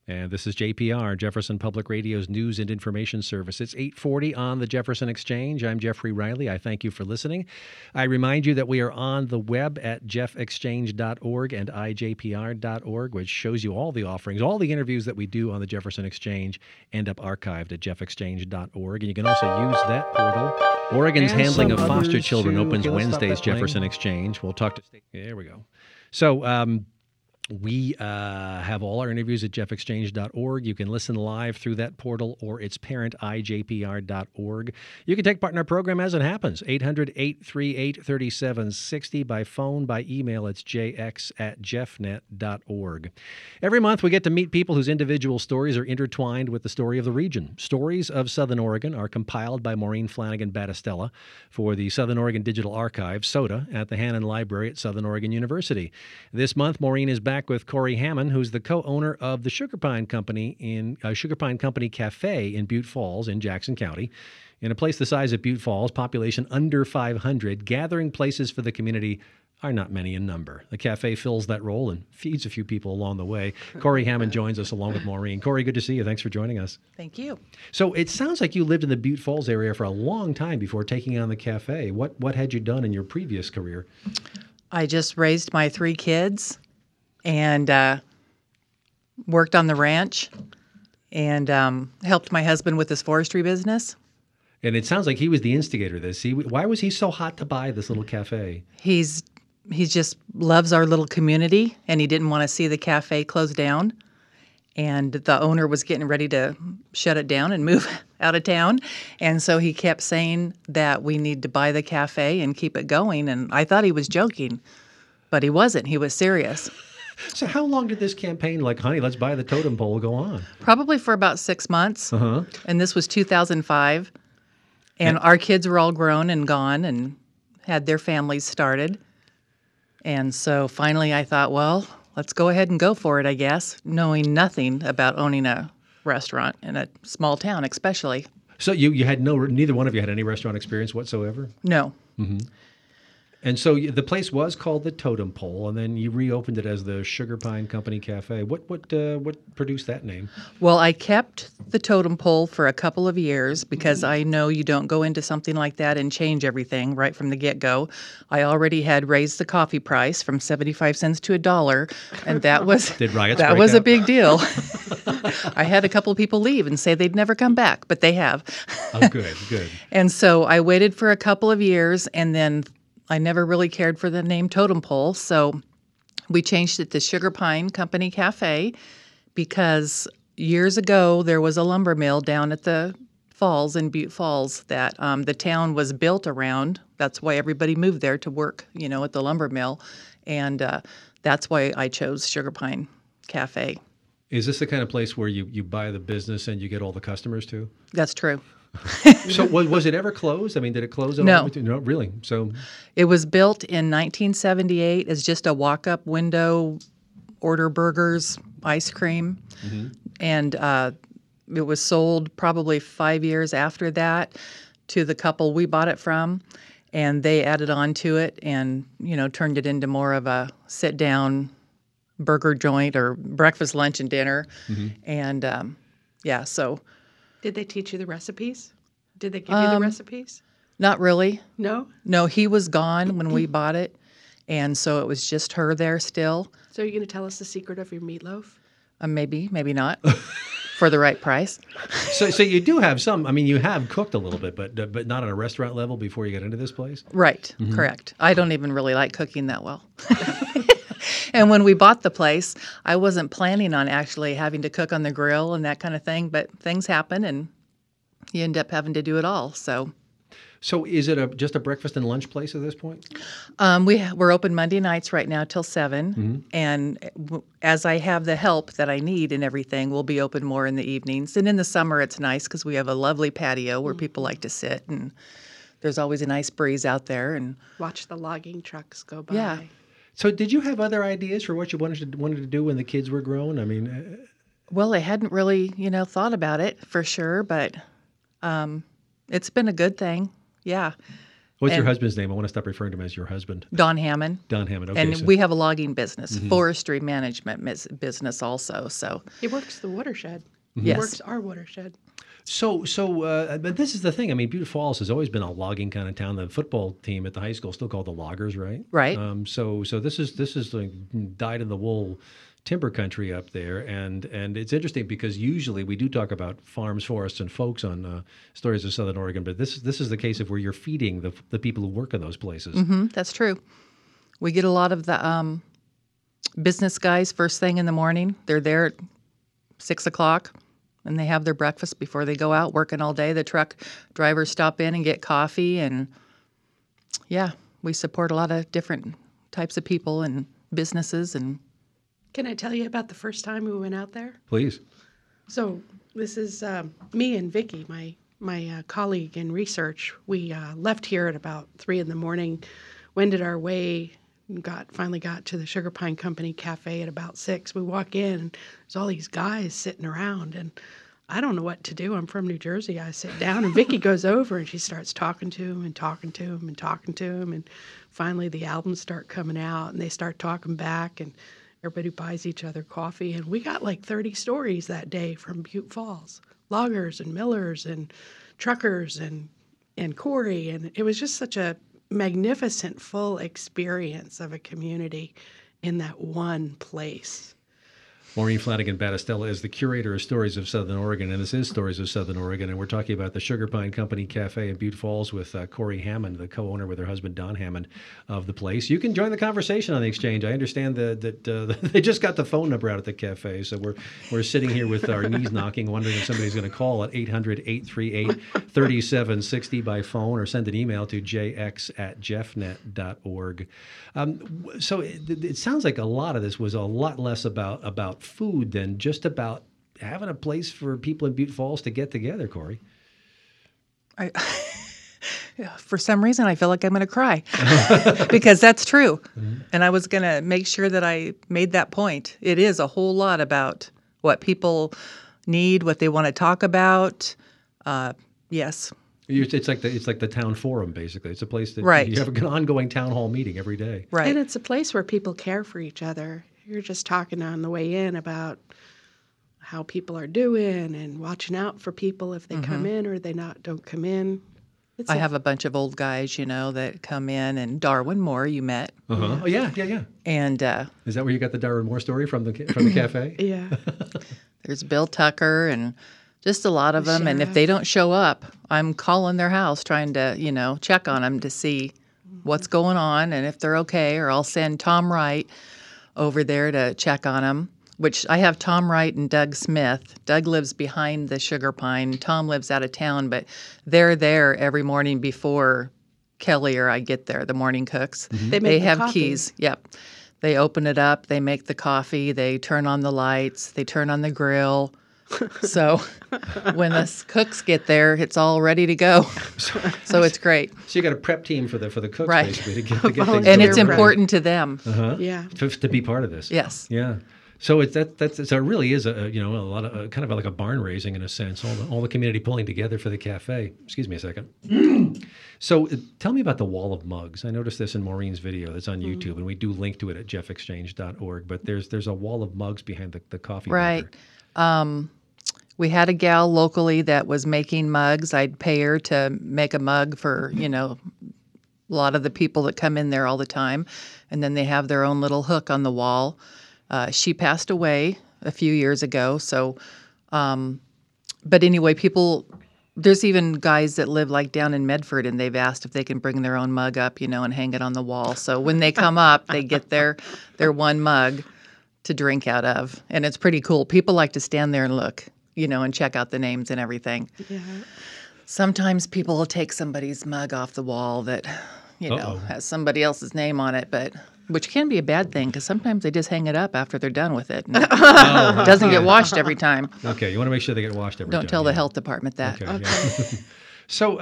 And this is JPR, Jefferson Public Radio's news and information service. It's 8:40 on the Jefferson Exchange. I'm Jeffrey Riley. I thank you for listening. I remind you that we are on the web at jeffexchange.org and ijpr.org, which shows you all the offerings. All the interviews that we do on the Jefferson Exchange end up archived at jeffexchange.org. And you can also use that portal. Oregon's And handling some of foster others children too. opens Okay, let's stop Wednesdays, that playing. Jefferson Exchange. We'll talk to state. There we go. So, we have all our interviews at jeffexchange.org. You can listen live through that portal or its parent, ijpr.org. You can take part in our program as it happens, 800-838-3760, by phone, by email. It's jx@jeffnet.org. Every month, we get to meet people whose individual stories are intertwined with the story of the region. Stories of Southern Oregon are compiled by Maureen Flanagan Battistella for the Southern Oregon Digital Archive, SODA, at the Hannon Library at Southern Oregon University. This month, Maureen is back with Corey Hammond, who's the co-owner of the Sugar Pine Company Sugar Pine Company Cafe in Butte Falls in Jackson County. In a place the size of Butte Falls, population under 500, gathering places for the community are not many in number. The cafe fills that role and feeds a few people along the way. Corey Hammond joins us along with Maureen. Corey, good to see you. Thanks for joining us. Thank you. So it sounds like you lived in the Butte Falls area for a long time before taking on the cafe. What had you done in your previous career? I just raised my 3 kids and worked on the ranch and helped my husband with his forestry business. And it sounds like he was the instigator of this. Why was he so hot to buy this little cafe? He just loves our little community, and he didn't want to see the cafe close down. And the owner was getting ready to shut it down and move out of town. And so he kept saying that we need to buy the cafe and keep it going. And I thought he was joking, but he wasn't. He was serious. So how long did this campaign, like, honey, let's buy the totem pole, go on? Probably for about 6 months. Uh-huh. And this was 2005. And our kids were all grown and gone and had their families started. And so finally I thought, well, let's go ahead and go for it, I guess, knowing nothing about owning a restaurant in a small town, especially. So you had neither one of you had any restaurant experience whatsoever? No. Mm-hmm. And so the place was called the Totem Pole, and then you reopened it as the Sugar Pine Company Cafe. What produced that name? Well, I kept the totem pole for a couple of years because I know you don't go into something like that and change everything right from the get-go. I already had raised the coffee price from 75 cents to $1, and that was Did riots that break was a out? big deal. I had a couple of people leave and say they'd never come back, but they have. Oh, good. And so I waited for a couple of years, and then I never really cared for the name Totem Pole, so we changed it to Sugar Pine Company Cafe because years ago there was a lumber mill down at the falls in Butte Falls that the town was built around. That's why everybody moved there to work, at the lumber mill, and that's why I chose Sugar Pine Cafe. Is this the kind of place where you buy the business and you get all the customers too? That's true. So was it ever closed? I mean, did it close? No. No, really. So It was built in 1978 as just a walk-up window, order burgers, ice cream, and it was sold probably 5 years after that to the couple we bought it from, and they added on to it and, turned it into more of a sit-down burger joint or breakfast, lunch, and dinner. And, so... Did they teach you the recipes? Did they give you the recipes? Not really. No? No, he was gone when we bought it, and so it was just her there still. So are you going to tell us the secret of your meatloaf? Maybe not, for the right price. So you do have some. I mean, you have cooked a little bit, but not on a restaurant level before you got into this place. Right, correct. I don't even really like cooking that well. And when we bought the place, I wasn't planning on actually having to cook on the grill and that kind of thing, but things happen and you end up having to do it all. So is it just a breakfast and lunch place at this point? we're open Monday nights right now till 7, and as I have the help that I need and everything, we'll be open more in the evenings. And in the summer, it's nice because we have a lovely patio where people like to sit, and there's always a nice breeze out there. And Watch the logging trucks go by. Yeah. So did you have other ideas for what you wanted to do when the kids were grown? I mean, well, I hadn't really, thought about it for sure, but it's been a good thing. Yeah. What's your And- husband's name? I want to stop referring to him as your husband. Don Hammond. Don Hammond. Okay. And so- we have a logging business, forestry management business also. So, He works the watershed. Mm-hmm. He Yes. works our watershed. But this is the thing. I mean, Butte Falls has always been a logging kind of town. The football team at the high school is still called the Loggers, right? Right. So this is like dyed in the wool timber country up there, and it's interesting because usually we do talk about farms, forests, and folks on Stories of Southern Oregon, but this is the case of where you're feeding the people who work in those places. that's true. We get a lot of the business guys first thing in the morning. They're there at 6 o'clock, and they have their breakfast before they go out working all day. The truck drivers stop in and get coffee, and yeah, we support a lot of different types of people and businesses. And Can I tell you about the first time we went out there? Please. So this is me and Vicky, my colleague in research. We left here at about 3 a.m, wended our way, and finally got to the Sugar Pine Company Cafe at about 6. We walk in, and there's all these guys sitting around, and I don't know what to do. I'm from New Jersey. I sit down, and Vicky goes over, and she starts talking to him and talking to him and talking to him, and finally the albums start coming out, and they start talking back, and everybody buys each other coffee, and we got like 30 stories that day from Butte Falls, loggers and millers and truckers and Corey, and it was just such a magnificent, full experience of a community in that one place. Maureen Flanagan Battistella is the curator of Stories of Southern Oregon, and this is Stories of Southern Oregon, and we're talking about the Sugar Pine Company Cafe in Butte Falls with Corey Hammond, the co-owner with her husband Don Hammond of the place. You can join the conversation on the exchange. I understand that they just got the phone number out at the cafe, so we're sitting here with our knees knocking, wondering if somebody's going to call at 800-838-3760 by phone or send an email to jx@jeffnet.org. So it sounds like a lot of this was a lot less about food than just about having a place for people in Butte Falls to get together, Corey. for some reason, I feel like I'm going to cry because that's true. And I was going to make sure that I made that point. It is a whole lot about what people need, what they want to talk about. Yes. It's like the town forum, basically. It's a place that Right. you have an ongoing town hall meeting every day. Right. And it's a place where people care for each other. You're just talking on the way in about how people are doing and watching out for people if they come in or they don't come in. I have a bunch of old guys, that come in, and Darwin Moore you met. Uh-huh. Oh, yeah. And Is that where you got the Darwin Moore story from the cafe? Yeah. there's Bill Tucker and just a lot of them. And if they don't show up, I'm calling their house trying to, check on them to see what's going on and if they're okay. Or I'll send Tom Wright over there to check on them, which I have Tom Wright and Doug Smith. Doug lives behind the Sugar Pine. Tom lives out of town, but they're there every morning before Kelly or I get there, the morning cooks. They make They the have coffee. keys. Yep. They open it up. They make the coffee. They turn on the lights. They turn on the grill. So when the cooks get there, it's all ready to go. So it's great. So you got a prep team for the cooks, Right. basically, to get things And going. it's Right. important to them. Yeah. To be part of this. Yes. Yeah. So so it really is a lot of kind of like a barn raising in a sense. All the community pulling together for the cafe. Excuse me a second. So tell me about the wall of mugs. I noticed this in Maureen's video that's on YouTube, and we do link to it at jeffexchange.org. But there's a wall of mugs behind the coffee Right. maker. We had a gal locally that was making mugs. I'd pay her to make a mug for, a lot of the people that come in there all the time. And then they have their own little hook on the wall. She passed away a few years ago. So, but anyway, there's even guys that live like down in Medford, and they've asked if they can bring their own mug up, and hang it on the wall. So when they come up, they get their one mug to drink out of. And it's pretty cool. People like to stand there and look, and check out the names and everything. Yeah. Sometimes people will take somebody's mug off the wall that, Uh-oh. has somebody else's name on it, which can be a bad thing because sometimes they just hang it up after they're done with it. And it doesn't get washed every time. Okay, you want to make sure they get washed every time. Don't tell the yeah. health department that. Okay. Yeah. So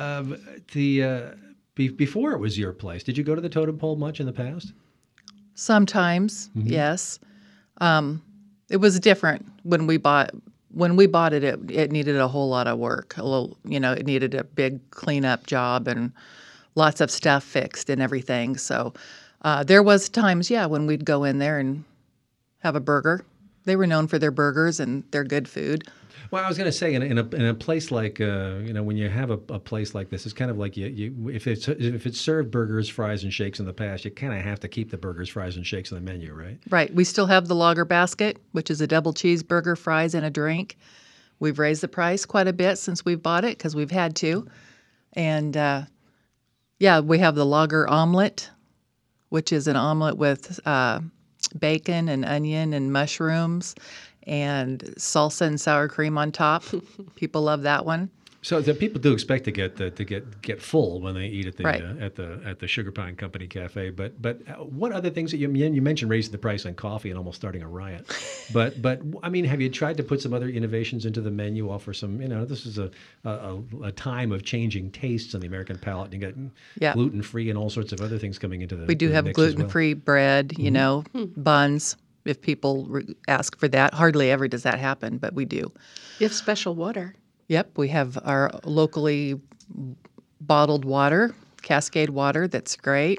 before it was your place, did you go to the totem pole much in the past? Sometimes, yes. It was different when we bought it. It needed a whole lot of work. It needed a big cleanup job and lots of stuff fixed and everything. So there was times, when we'd go in there and have a burger. They were known for their burgers and their good food. Well, I was going to say, in a place like when you have a place like this, it's kind of like if it's served burgers, fries, and shakes in the past, you kind of have to keep the burgers, fries, and shakes on the menu, right? Right. We still have the Lager Basket, which is a double cheeseburger, fries, and a drink. We've raised the price quite a bit since we've bought it because we've had to. And we have the Lager Omelet, which is an omelet with bacon and onion and mushrooms and salsa and sour cream on top. People love that one. So the people do expect to get full when they eat at the Right. At the Sugar Pine Company Cafe. But what other things that you mentioned raising the price on coffee and almost starting a riot. But I mean, have you tried to put some other innovations into the menu? Offer some, this is a time of changing tastes on the American palate. You got Yeah. gluten free and all sorts of other things coming into the We do the have mix as well. gluten-free bread, buns, if people ask for that. Hardly ever does that happen, but we do. You have special water. Yep, we have our locally bottled water, Cascade water. That's great.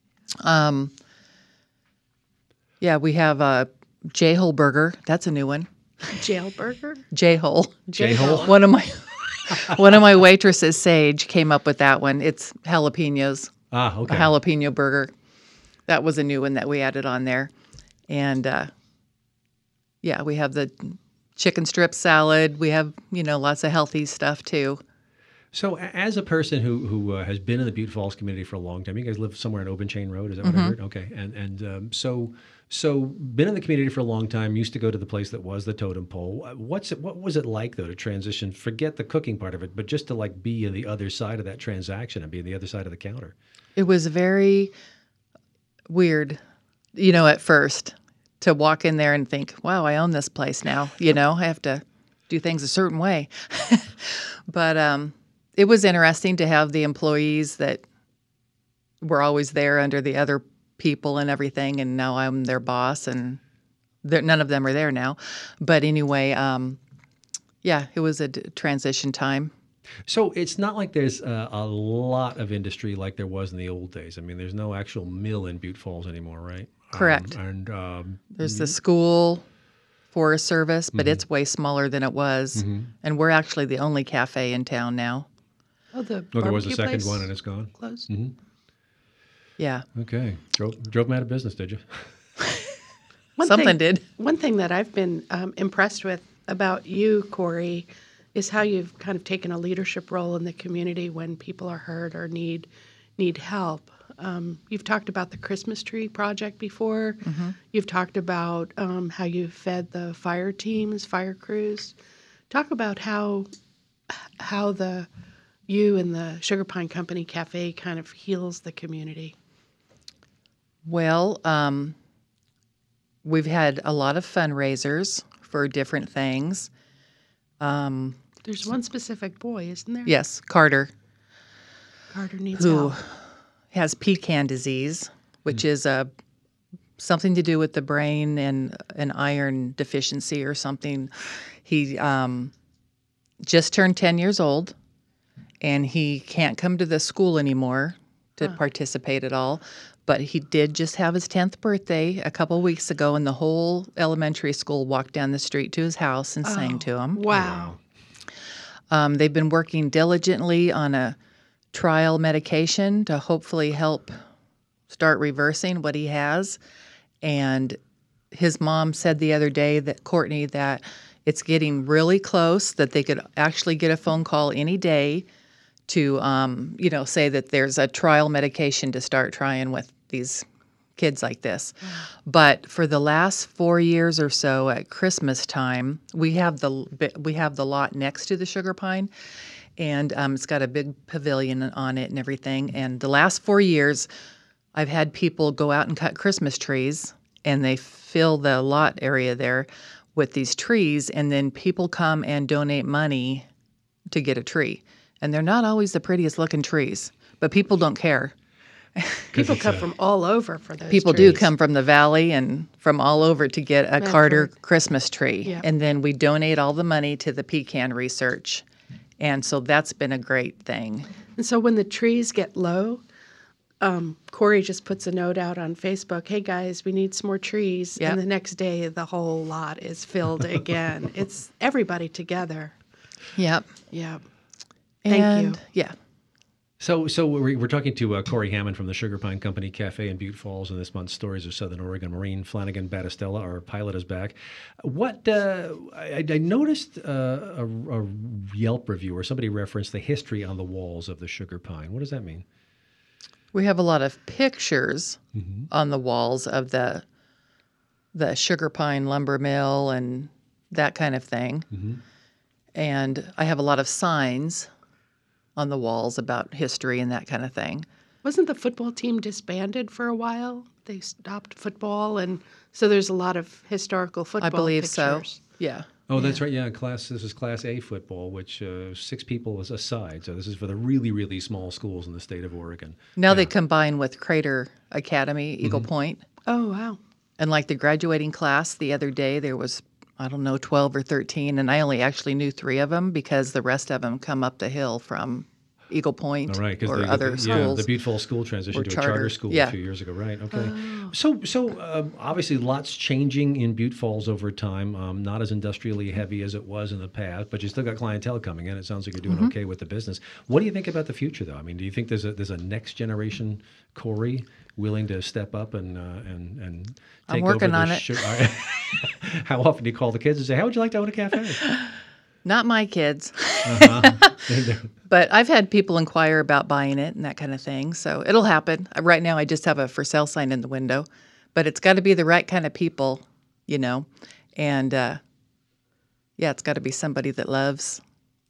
We have a J-Hole burger. That's a new one. Jail burger? J-Hole. J-Hole? One of my waitresses, Sage, came up with that one. It's jalapenos. Ah, okay. A jalapeno burger. That was a new one that we added on there. And we have the chicken strip salad. We have, lots of healthy stuff too. So, as a person who has been in the Butte Falls community for a long time, you guys live somewhere on Open Chain Road, is that what I heard? Okay, and so been in the community for a long time. Used to go to the place that was the totem pole. What was it like though to transition? Forget the cooking part of it, but just to like be on the other side of that transaction and be on the other side of the counter. It was very weird, at first to walk in there and think, "Wow, I own this place now." I have to do things a certain way, but it was interesting to have the employees that were always there under the other people and everything, and now I'm their boss, and none of them are there now. But anyway, it was a transition time. So it's not like there's a lot of industry like there was in the old days. I mean, there's no actual mill in Butte Falls anymore, right? Correct. There's the school, Forest Service, but it's way smaller than it was. And we're actually the only cafe in town now. Oh, the there was a barbecue second place one and it's gone. closed. Yeah. Okay. Drove them out of business, did you? Something did. One thing that I've been impressed with about you, Corey, is how you've kind of taken a leadership role in the community when people are hurt or need help. You've talked about the Christmas tree project before. You've talked about how you fed the fire teams, fire crews. Talk about how you and the Sugar Pine Company Cafe kind of heals the community. Well, we've had a lot of fundraisers for different things. There's one specific boy, isn't there? Yes, Carter, Carter needs who help. has pecan disease, which is something to do with the brain and an iron deficiency or something. He just turned 10 years old, and he can't come to the school anymore to participate at all. But he did just have his 10th birthday a couple weeks ago, and the whole elementary school walked down the street to his house and sang to him. Wow. They've been working diligently on a trial medication to hopefully help start reversing what he has. And his mom said the other day that Courtney, that it's getting really close, that they could actually get a phone call any day to, say that there's a trial medication to start trying with these kids like this. But for the last 4 years or so at Christmas time, we have the lot next to the Sugar Pine, and it's got a big pavilion on it and everything. And the last 4 years, I've had people go out and cut Christmas trees, and they fill the lot area there with these trees, and then people come and donate money to get a tree. And they're not always the prettiest looking trees, but people don't care. People come from all over for those People do trees. come from the valley and from all over to get a Medford. Carter Christmas tree. Yeah. And then we donate all the money to the pecan research. And so that's been a great thing. And so when the trees get low, Corey just puts a note out on Facebook, hey guys, we need some more trees. Yep. And the next day, the whole lot is filled again. It's everybody together. Yep. Yeah. Thank you. Yeah. So we're talking to Corey Hammond from the Sugar Pine Company Cafe in Butte Falls, and this month's Stories of Southern Oregon. Maureen Flanagan Battistella, our pilot, is back. What I noticed a Yelp review where somebody referenced the history on the walls of the Sugar Pine. What does that mean? We have a lot of pictures on the walls of the Sugar Pine lumber mill and that kind of thing. And I have a lot of signs on the walls about history and that kind of thing. Wasn't the football team disbanded for a while? They stopped football, and so there's a lot of historical football I believe pictures. so. Yeah. Oh, that's right. Yeah, this is Class A football, which 6 people is a side. So this is for the really, really small schools in the state of Oregon. Now they combine with Crater Academy, Eagle Point. Oh, wow. And like the graduating class the other day, there was, 12 or 13, and I only actually knew 3 of them because the rest of them come up the hill from Eagle Point All right, or other schools. the Butte Falls school transitioned or to a charter charter. school Yeah. a few years ago, right? Okay. So obviously lots changing in Butte Falls over time. Not as industrially heavy as it was in the past, but you still got clientele coming in. It sounds like you're doing okay with the business. What do you think about the future, though? I mean, do you think there's a next generation Corey willing to step up and take I'm working over on the it. How often do you call the kids and say, "How would you like to own a cafe?" Not my kids. But I've had people inquire about buying it and that kind of thing. So it'll happen. Right now, I just have a for sale sign in the window. But it's got to be the right kind of people, And, it's got to be somebody that loves.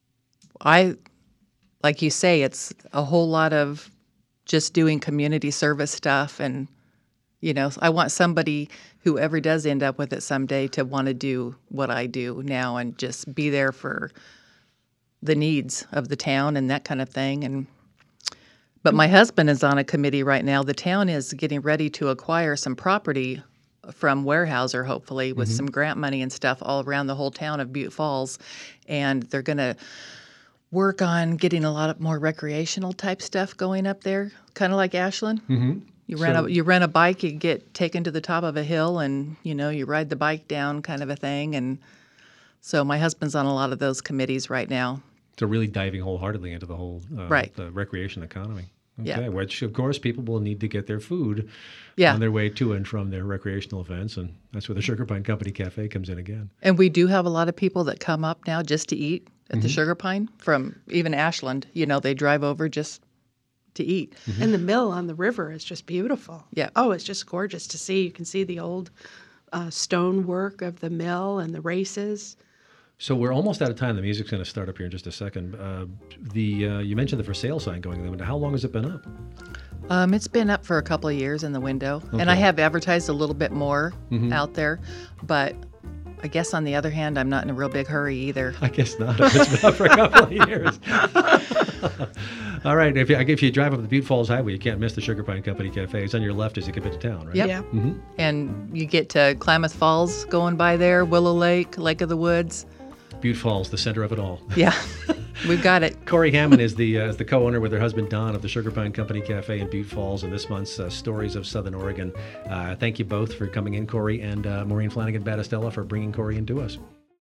Like you say, it's a whole lot of just doing community service stuff. And, I want somebody, whoever does end up with it someday, to want to do what I do now and just be there for the needs of the town and that kind of thing. But my husband is on a committee right now. The town is getting ready to acquire some property from Weyerhaeuser, hopefully, with some grant money and stuff all around the whole town of Butte Falls. And they're going to work on getting a lot of more recreational type stuff going up there, kind of like Ashland. You rent a bike, you get taken to the top of a hill, and you ride the bike down, kind of a thing. And so my husband's on a lot of those committees right now. So really diving wholeheartedly into the whole Right. the recreation economy. Okay, Yeah. which of course people will need to get their food Yeah. on their way to and from their recreational events, and that's where the Sugar Pine Company Cafe comes in again. And we do have a lot of people that come up now just to eat at the Sugar Pine from even Ashland. They drive over just to eat. And the mill on the river is just beautiful. Yeah. Oh, it's just gorgeous to see. You can see the old stonework of the mill and the races. So we're almost out of time. The music's going to start up here in just a second. You mentioned the for sale sign going in the window. How long has it been up? It's been up for a couple of years in the window, and I have advertised a little bit more out there, but I guess on the other hand, I'm not in a real big hurry either. I guess not. If it's been up for a couple of years. All right. If you drive up the Butte Falls Highway, you can't miss the Sugar Pine Company Cafe. It's on your left as you get into town, right? Yep. Yeah. And you get to Klamath Falls going by there, Willow Lake, Lake of the Woods. Butte Falls, the center of it all. Yeah, we've got it. Corey Hammond is the co-owner with her husband Don of the Sugar Pine Company Cafe in Butte Falls, and this month's Stories of Southern Oregon. Thank you both for coming in, Corey, and Maureen Flanagan Battistella for bringing Corey into us.